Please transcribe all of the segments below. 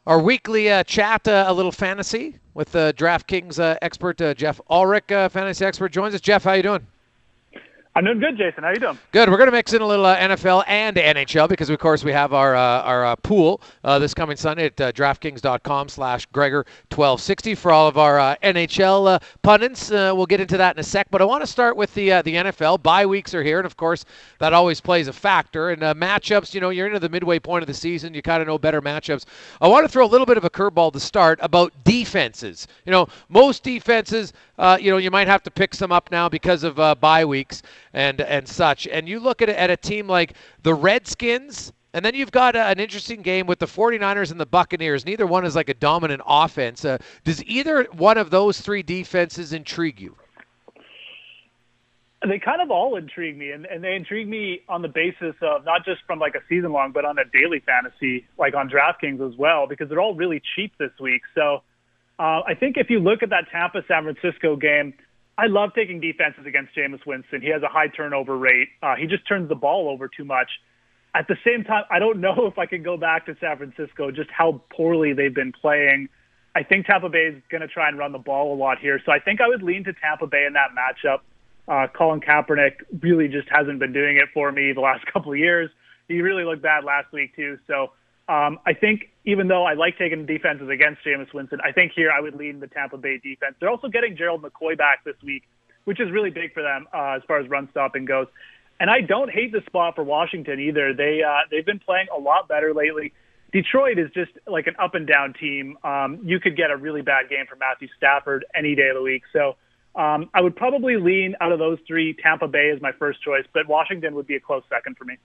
Our weekly chat, a little fantasy with DraftKings expert Jeff Ulrich, fantasy expert, joins us. Jeff, how you doing? I'm doing good, Jason. How you doing? Good. We're going to mix in a little NFL and NHL because, of course, we have our pool this coming Sunday at DraftKings.com/Gregor1260 for all of our NHL pundits. We'll get into that in a sec, but I want to start with the NFL. Bye weeks are here, and of course, that always plays a factor. And matchups, you're into the midway point of the season. You kind of know better matchups. I want to throw a little bit of a curveball to start about defenses. Most defenses, you might have to pick some up now because of bye weeks and such. And you look at a team like the Redskins, and then you've got an interesting game with the 49ers and the Buccaneers. Neither one is like a dominant offense. Does either one of those three defenses intrigue you? They kind of all intrigue me, and they intrigue me on the basis of not just from like a season long, but on a daily fantasy, like on DraftKings as well, because they're all really cheap this week. So I think if you look at that Tampa-San Francisco game, I love taking defenses against Jameis Winston. He has a high turnover rate. He just turns the ball over too much. At the same time, I don't know if I can go back to San Francisco, just how poorly they've been playing. I think Tampa Bay is going to try and run the ball a lot here. So I think I would lean to Tampa Bay in that matchup. Colin Kaepernick really just hasn't been doing it for me the last couple of years. He really looked bad last week too. So I think even though I like taking defenses against Jameis Winston, I think here I would lean the Tampa Bay defense. They're also getting Gerald McCoy back this week, which is really big for them as far as run stopping goes. And I don't hate the spot for Washington either. They've been playing a lot better lately. Detroit is just like an up and down team. You could get a really bad game from Matthew Stafford any day of the week. So I would probably lean out of those three. Tampa Bay is my first choice, but Washington would be a close second for me.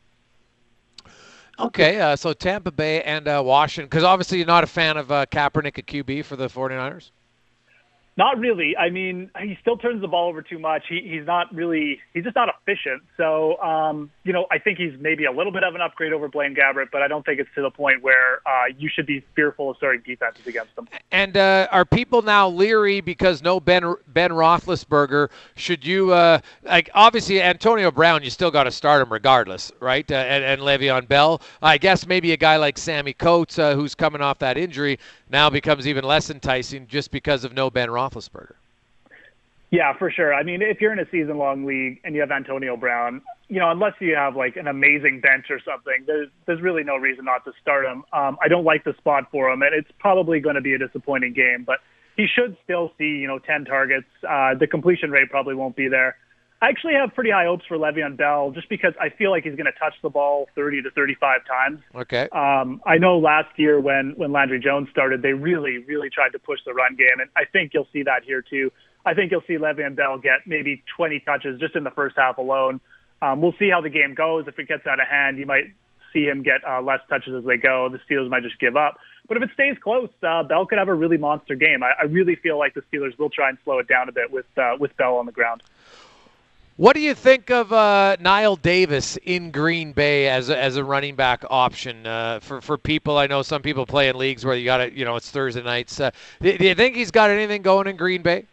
Okay, so Tampa Bay and Washington, because obviously you're not a fan of Kaepernick at QB for the 49ers? Not really. I mean, he still turns the ball over too much. He's just not efficient. So, I think he's maybe a little bit of an upgrade over Blaine Gabbert, but I don't think it's to the point where you should be fearful of starting defenses against him. And are people now leery because no Ben Roethlisberger? Should you, obviously Antonio Brown, you still got to start him regardless, right? And Le'Veon Bell. I guess maybe a guy like Sammy Coates, who's coming off that injury, now becomes even less enticing just because of no Ben Roethlisberger. Yeah, for sure. I mean, if you're in a season-long league and you have Antonio Brown, unless you have like an amazing bench or something, there's really no reason not to start him. I don't like the spot for him, and it's probably going to be a disappointing game, but he should still see, 10 targets. The completion rate probably won't be there. I actually have pretty high hopes for Le'Veon Bell just because I feel like he's going to touch the ball 30 to 35 times. Okay. I know last year when Landry Jones started, they really, really tried to push the run game, and I think you'll see that here too. I think you'll see Le'Veon Bell get maybe 20 touches just in the first half alone. We'll see how the game goes. If it gets out of hand, you might see him get less touches as they go. The Steelers might just give up. But if it stays close, Bell could have a really monster game. I really feel like the Steelers will try and slow it down a bit with Bell on the ground. What do you think of Niall Davis in Green Bay as a running back option for people? I know some people play in leagues where you got to, it's Thursday nights. Do you think he's got anything going in Green Bay?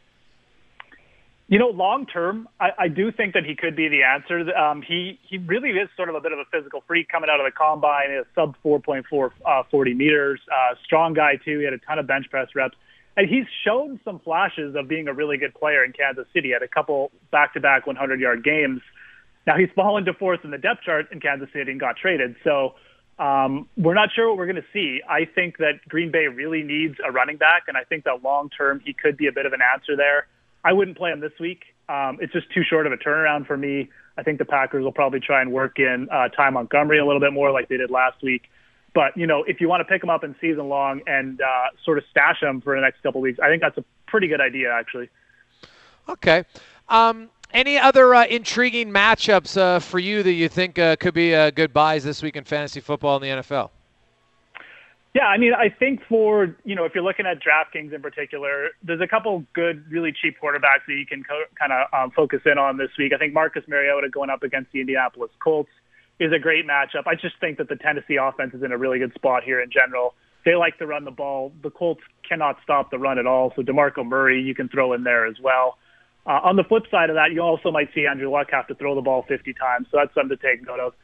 Long term, I do think that he could be the answer. He really is sort of a bit of a physical freak coming out of the combine. He has sub 4.4 40 meters. Strong guy too. He had a ton of bench press reps. And he's shown some flashes of being a really good player in Kansas City. Had a couple back-to-back 100-yard games. Now he's fallen to fourth in the depth chart in Kansas City and got traded. So we're not sure what we're going to see. I think that Green Bay really needs a running back, and I think that long-term he could be a bit of an answer there. I wouldn't play him this week. It's just too short of a turnaround for me. I think the Packers will probably try and work in Ty Montgomery a little bit more like they did last week. But, if you want to pick him up in season long and sort of stash him for the next couple of weeks, I think that's a pretty good idea, actually. Okay. Any other intriguing matchups for you that you think could be good buys this week in fantasy football in the NFL? Yeah, I mean, I think for, if you're looking at DraftKings in particular, there's a couple good, really cheap quarterbacks that you can kind of focus in on this week. I think Marcus Mariota going up against the Indianapolis Colts is a great matchup. I just think that the Tennessee offense is in a really good spot here in general. They like to run the ball. The Colts cannot stop the run at all, so DeMarco Murray you can throw in there as well. On the flip side of that, you also might see Andrew Luck have to throw the ball 50 times, so that's something to take note of.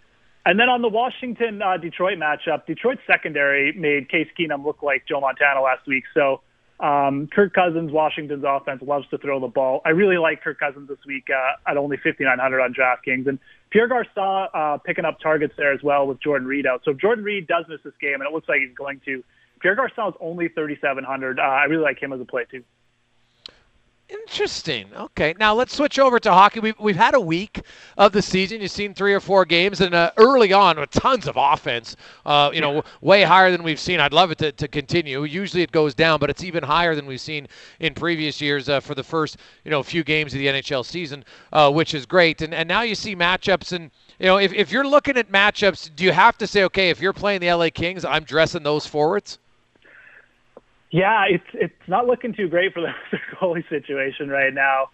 And then on the Washington-Detroit matchup, Detroit's secondary made Case Keenum look like Joe Montana last week. So Kirk Cousins, Washington's offense, loves to throw the ball. I really like Kirk Cousins this week at only 5,900 on DraftKings. And Pierre Garçon picking up targets there as well with Jordan Reed out. So if Jordan Reed does miss this game, and it looks like he's going to, Pierre Garçon is only 3,700. I really like him as a play too. Interesting. Okay, now let's switch over to hockey. We've had a week of the season. You've seen 3 or 4 games, and early on with tons of offense. Way higher than we've seen. I'd love it to continue. Usually it goes down, but it's even higher than we've seen in previous years for the first few games of the NHL season, which is great. And now you see matchups, and if you're looking at matchups, do you have to say, okay, if you're playing the LA Kings, I'm dressing those forwards? Yeah, it's not looking too great for the goalie situation right now.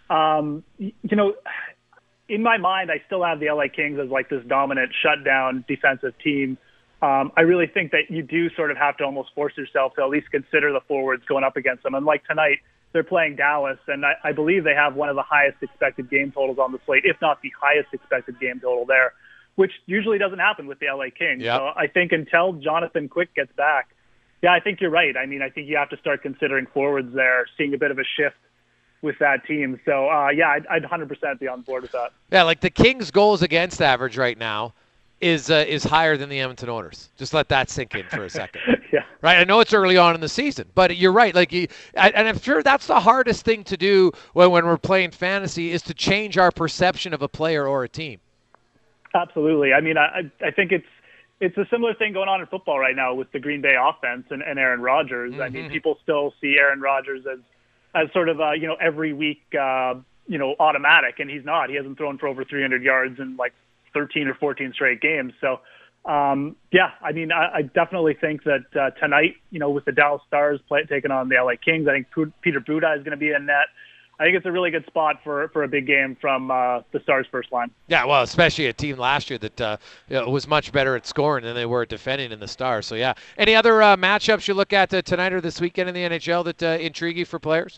In my mind, I still have the LA Kings as like this dominant shutdown defensive team. I really think that you do sort of have to almost force yourself to at least consider the forwards going up against them. And like tonight, they're playing Dallas, and I believe they have one of the highest expected game totals on the slate, if not the highest expected game total there, which usually doesn't happen with the LA Kings. Yep. So I think until Jonathan Quick gets back, yeah, I think you're right. I mean, I think you have to start considering forwards there, seeing a bit of a shift with that team. So, I'd 100% be on board with that. Yeah, like the Kings' goals against average right now is higher than the Edmonton Oilers. Just let that sink in for a second. Yeah. Right. I know it's early on in the season, but you're right. And I'm sure that's the hardest thing to do when we're playing fantasy is to change our perception of a player or a team. Absolutely. I mean, I think it's a similar thing going on in football right now with the Green Bay offense and Aaron Rodgers. Mm-hmm. I mean, people still see Aaron Rodgers as sort of every week automatic, and he's not. He hasn't thrown for over 300 yards in like 13 or 14 straight games. So, I mean, I definitely think that tonight, with the Dallas Stars taking on the LA Kings, I think Peter Buda is going to be in net. I think it's a really good spot for a big game from the Stars' first line. Yeah, well, especially a team last year that was much better at scoring than they were at defending in the Stars. So, yeah. Any other matchups you look at tonight or this weekend in the NHL that intrigue you for players?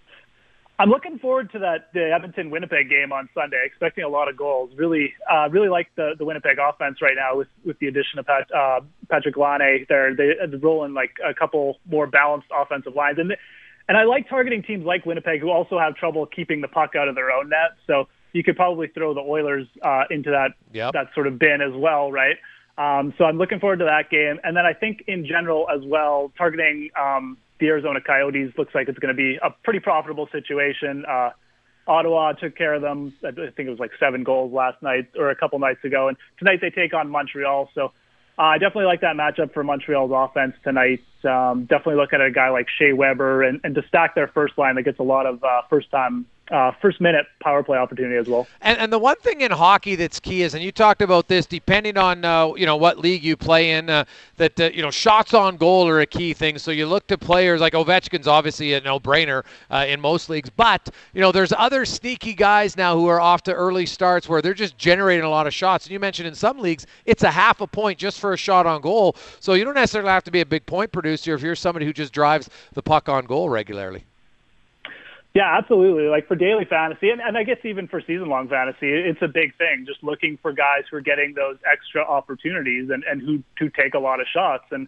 I'm looking forward to the Edmonton-Winnipeg game on Sunday, expecting a lot of goals. Really like the Winnipeg offense right now with the addition of Patrick Laine. They're rolling like a couple more balanced offensive lines. And I like targeting teams like Winnipeg who also have trouble keeping the puck out of their own net. So you could probably throw the Oilers into that sort of bin as well, right? So I'm looking forward to that game. And then I think in general as well, targeting the Arizona Coyotes looks like it's going to be a pretty profitable situation. Ottawa took care of them. I think it was like 7 goals last night or a couple nights ago. And tonight they take on Montreal. So I definitely like that matchup for Montreal's offense tonight. Definitely look at a guy like Shea Weber and to stack their first line that gets a lot of first-minute power play opportunity as well. And the one thing in hockey that's key is, and you talked about this, depending on what league you play in, that shots on goal are a key thing. So you look to players like Ovechkin's obviously a no-brainer in most leagues, but there's other sneaky guys now who are off to early starts where they're just generating a lot of shots. And you mentioned in some leagues it's a half a point just for a shot on goal. So you don't necessarily have to be a big point producer if you're somebody who just drives the puck on goal regularly. Yeah, absolutely. Like for daily fantasy, and I guess even for season-long fantasy, it's a big thing. Just looking for guys who are getting those extra opportunities and who take a lot of shots. And,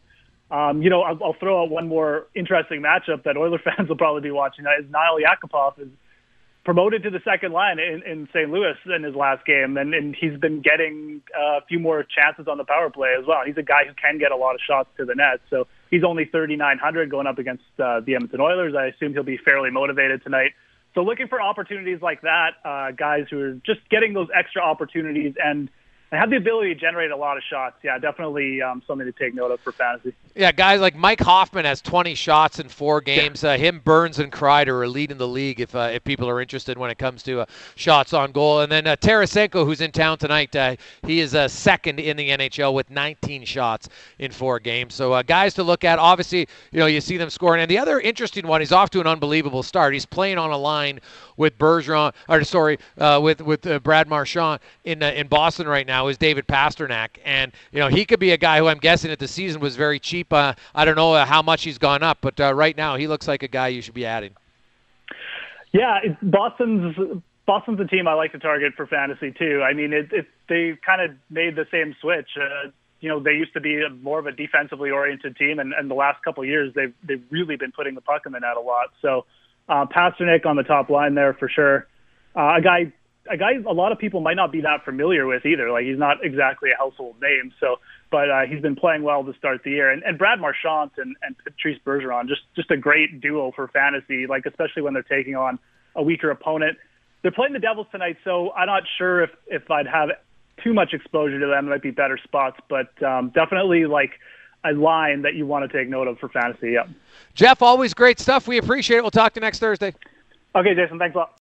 I'll throw out one more interesting matchup that Oiler fans will probably be watching. Is Nail Yakupov is promoted to the second line in St. Louis in his last game, and he's been getting a few more chances on the power play as well. He's a guy who can get a lot of shots to the net, so he's only 3,900 going up against the Edmonton Oilers. I assume he'll be fairly motivated tonight. So looking for opportunities like that, guys who are just getting those extra opportunities and have the ability to generate a lot of shots. Yeah, definitely something to take note of for fantasy. Yeah, guys like Mike Hoffman has 20 shots in 4 games. Him, Burns, and Kreider are leading the league if people are interested when it comes to shots on goal. And then Tarasenko, who's in town tonight, he is second in the NHL with 19 shots in 4 games. So guys to look at. Obviously, you see them scoring. And the other interesting one, he's off to an unbelievable start. He's playing on a line with with Brad Marchand in Boston right now is David Pastrnak, and he could be a guy who I'm guessing at the season was very cheap. I don't know how much he's gone up, but right now he looks like a guy you should be adding. Yeah, Boston's Boston's a team I like to target for fantasy too. I mean, they kind of made the same switch. They used to be more of a defensively oriented team, and the last couple of years they've really been putting the puck in the net a lot. So Pasternak on the top line there for sure. A guy a lot of people might not be that familiar with either. Like, he's not exactly a household name. But he's been playing well to start the year. And Brad Marchand and Patrice Bergeron, just a great duo for fantasy, like especially when they're taking on a weaker opponent. They're playing the Devils tonight, so I'm not sure if I'd have too much exposure to them. It might be better spots, but definitely like a line that you want to take note of for fantasy. Yeah. Jeff, always great stuff. We appreciate it. We'll talk to you next Thursday. Okay, Jason, thanks a lot.